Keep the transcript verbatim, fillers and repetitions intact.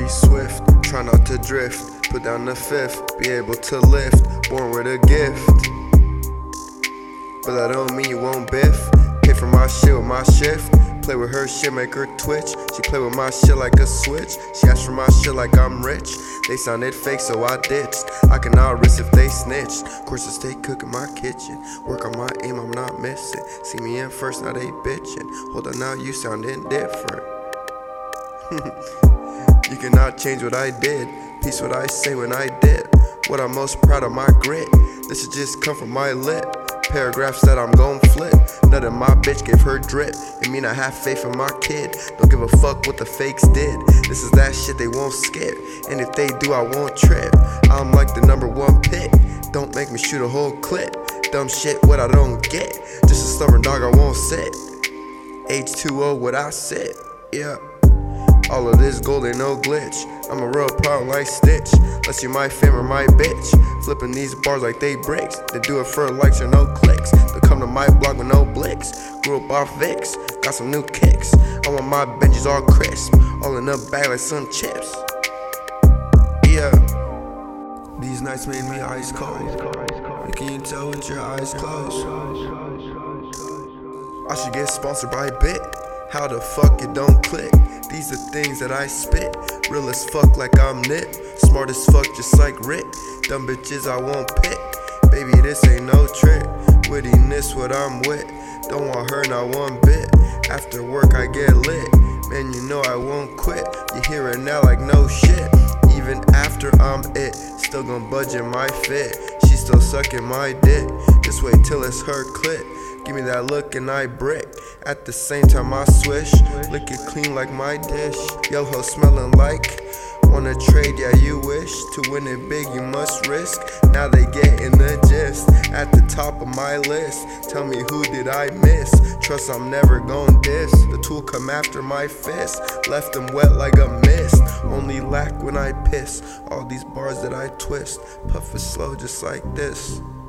Very swift, try not to drift. Put down the fifth, be able to lift. Born with a gift, but that don't mean you won't biff. Pay for my shit with my shift. Play with her shit, make her twitch. She play with my shit like a switch. She asked for my shit like I'm rich. They sounded fake, so I ditched. I cannot risk if they snitched. Of course, I stay cooking my kitchen. Work on my aim, I'm not missing. See me in first, now they bitching. Hold on, now you sounding different. You cannot change what I did. Peace what I say when I did. What I'm most proud of, my grit. This should just come from my lip. Paragraphs that I'm gon' flip. None of my bitch gave her drip. It mean I have faith in my kid. Don't give a fuck what the fakes did. This is that shit they won't skip. And if they do, I won't trip. I'm like the number one pick. Don't make me shoot a whole clip. Dumb shit, what I don't get. Just a stubborn dog, I won't sit. H two O, what I sit. Yeah. All of this gold ain't no glitch. I'm a real problem like Stitch. Unless you my fam or my bitch. Flipping these bars like they bricks. They do it for likes or no clicks. They come to my blog with no blicks. Grew up off Vicks, got some new kicks. I want my Benjis all crisp. All in a bag like some chips. Yeah. These nights made me ice cold. Can you tell with your eyes closed? I should get sponsored by Bit. How the fuck it don't click? These are things that I spit. Real as fuck like I'm Nip. Smart as fuck just like Rick. Dumb bitches I won't pick. Baby, this ain't no trick. Wittiness what I'm with. Don't want her not one bit. After work I get lit. Man, you know I won't quit. You hear it now like no shit. Even after I'm it, still gon' budge in my fit. She still sucking my dick. Just wait till it's her clit. Give me that look and I brick. At the same time I swish. Lick it clean like my dish. Yo ho smelling like. Wanna trade, yeah you wish. To win it big you must risk. Now they get in the gist. At the top of my list. Tell me who did I miss. Trust I'm never gon' diss. The tool come after my fist. Left them wet like a mist. Only lack when I piss. All these bars that I twist. Puff it slow just like this.